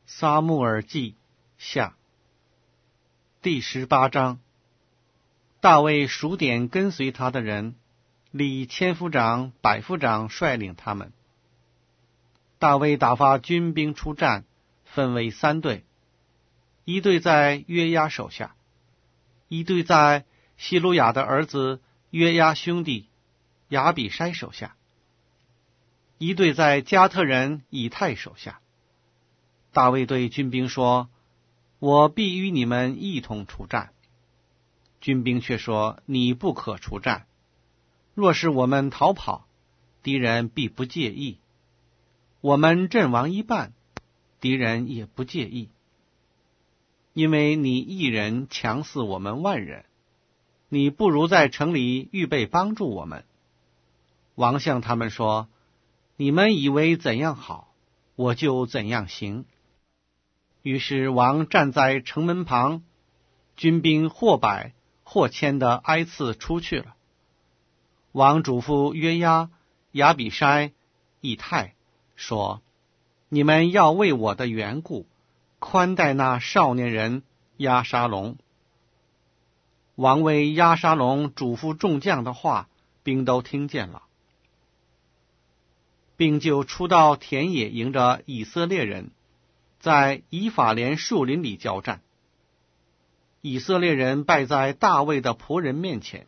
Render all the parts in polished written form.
撒母耳记下第18章。大卫数点跟随他的人，立千夫长、百夫长率领他们。大卫打发军兵出战，分为3队，一队在约押手下，一队在希鲁雅的儿子约押兄弟亚比筛手下，一队在加特人以太手下。大卫对军兵说：我必与你们一同出战。军兵却说：你不可出战，若是我们逃跑，敌人必不介意；我们阵亡一半，敌人也不介意，因为你一人强似我们万人，你不如在城里预备帮助我们。王向他们说：你们以为怎样好，我就怎样行。于是王站在城门旁，军兵或百或千的挨次出去了。王嘱咐约押、亚比筛、以太说：你们要为我的缘故宽待那少年人押沙龙。王为押沙龙嘱咐众将的话，兵都听见了，并就出到田野，迎着以色列人，在以法莲树林里交战。以色列人败在大卫的仆人面前。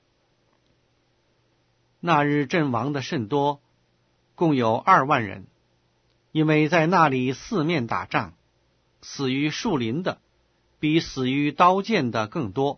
那日阵亡的甚多，共有2万人，因为在那里四面打仗，死于树林的比死于刀剑的更多。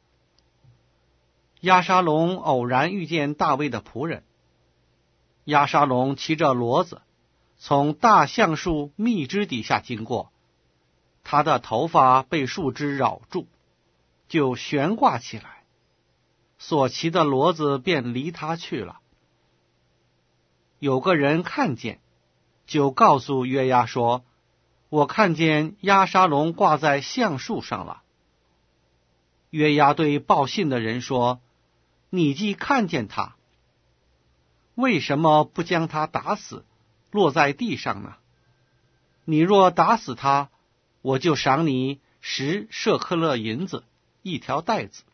押沙龙偶然遇见大卫的仆人，押沙龙骑着骡子从大橡树密枝底下经过，他的头发被树枝绕住，就悬挂起来，所骑的骡子便离他去了。有个人看见，就告诉约押说：我看见押沙龙挂在橡树上了。约押对报信的人说：你既看见他，为什么不将他打死，落在地上呢？你若打死他，我就赏你10舍克勒银子1条带子。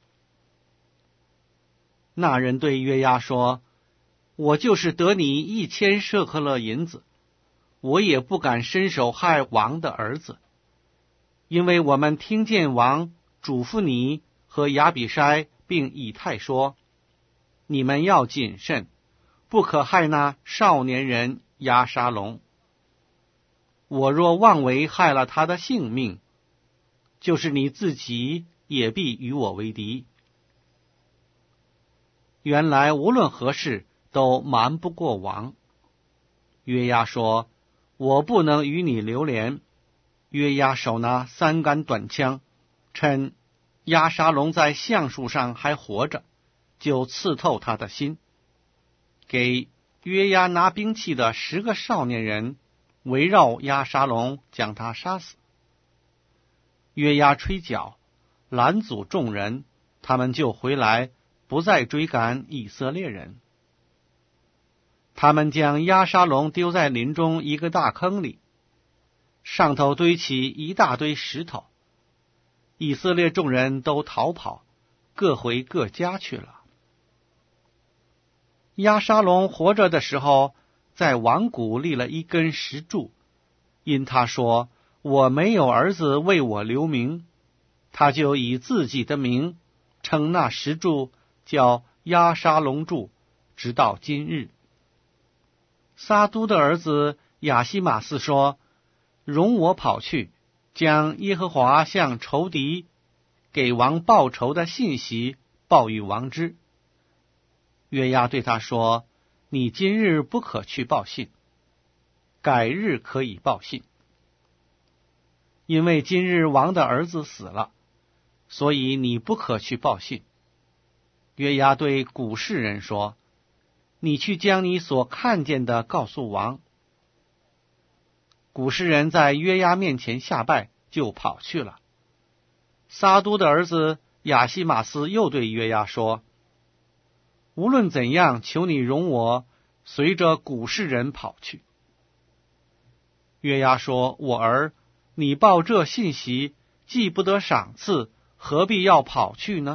那人对约押说：我就是得你1000舍克勒银子，我也不敢伸手害王的儿子，因为我们听见王嘱咐你和亚比筛并以太说：你们要谨慎，不可害那少年人押沙龙。我若妄为害了他的性命，就是你自己也必与我为敌。原来无论何事都瞒不过王。约押说：我不能与你留连。约押手拿3杆短枪，趁押沙龙在橡树上还活着，就刺透他的心。给约押拿兵器的10个少年人围绕押沙龙，将他杀死。约押吹角，拦阻众人，他们就回来，不再追赶以色列人。他们将押沙龙丢在林中一个大坑里，上头堆起一大堆石头。以色列众人都逃跑，各回各家去了。押沙龙活着的时候，在王谷立了一根石柱，因他说：我没有儿子为我留名，他就以自己的名称那石柱叫押沙龙柱，直到今日。撒都的儿子亚西马斯说：容我跑去，将耶和华向仇敌给王报仇的信息报与王知。约押对他说：你今日不可去报信，改日可以报信，因为今日王的儿子死了，所以你不可去报信。约押对古士人说：你去将你所看见的告诉王。古士人在约押面前下拜，就跑去了。撒都的儿子亚西马斯又对约押说：无论怎样，求你容我随着古士人跑去。约押说：我儿， 你报这信息，既不得赏赐，何必要跑去呢？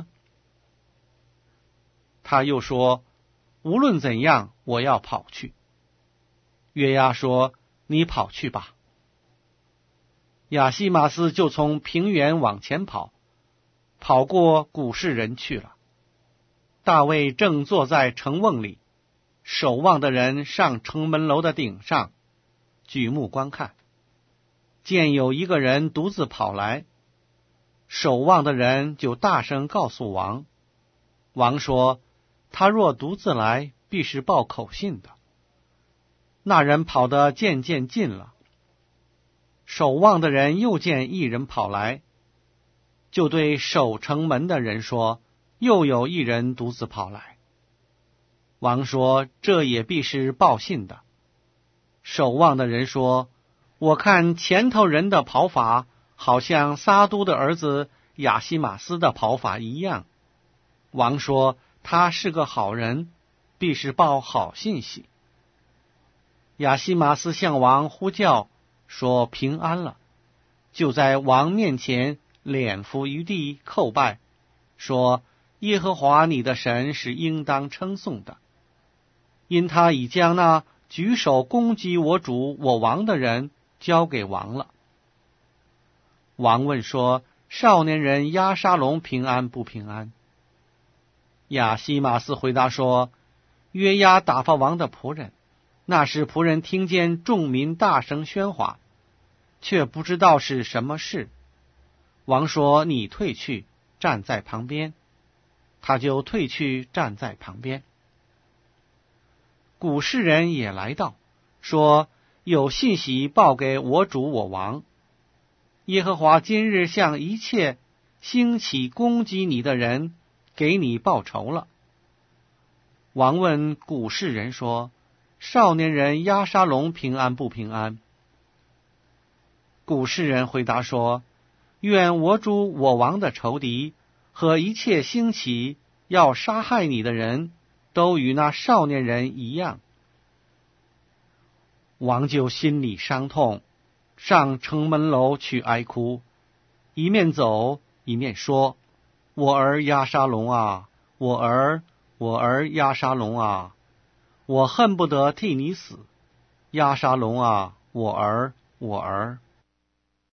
他又说，无论怎样，我要跑去。约押说，你跑去吧。亚西马斯就从平原往前跑，跑过古示人去了。大卫正坐在城瓮里，守望的人上城门楼的顶上，举目观看，见有一个人独自跑来，守望的人就大声告诉王。王说，他若独自来，必是报口信的。那人跑得渐渐近了，守望的人又见一人跑来，就对守城门的人说，又有一人独自跑来。王说，这也必是报信的。守望的人说，我看前头人的跑法，好像撒都的儿子亚西马斯的跑法一样。王说，他是个好人，必是报好信息。亚西马斯向王呼叫，说平安了，就在王面前脸伏于地叩拜，说，耶和华你的神是应当称颂的，因他已将那举手攻击我主我王的人交给王了。王问说，少年人押沙龙平安不平安？亚西马斯回答说，约押打发王的仆人，那时仆人听见众民大声喧哗，却不知道是什么事。王说，你退去，站在旁边。他就退去，站在旁边。古示人也来到，说，有信息报给我主我王，耶和华今日向一切兴起攻击你的人给你报仇了。王问古示人说，少年人押沙龙平安不平安？古示人回答说，愿我主我王的仇敌和一切兴起要杀害你的人都与那少年人一样。王就心里伤痛，上城门楼去哀哭，一面走一面说，我儿押沙龙啊，我儿押沙龙啊，我恨不得替你死，押沙龙啊，我儿。